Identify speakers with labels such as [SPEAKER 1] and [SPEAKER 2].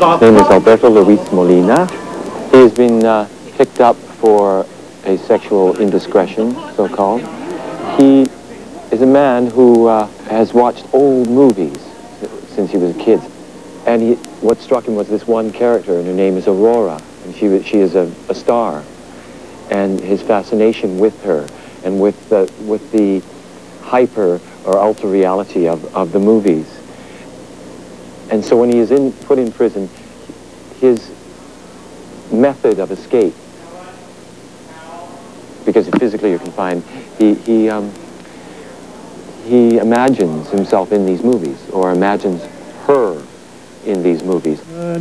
[SPEAKER 1] His name is Alberto Luis Molina. He has been picked up for a sexual indiscretion, so-called. He is a man who has watched old movies since he was a kid. And what struck him was this one character, and her name is Aurora. And she is a star. And his fascination with her and with the hyper or ultra reality of the movies. And so when he is put in prison, his method of escape, because physically you're confined, he imagines himself in these movies, or imagines her in these movies.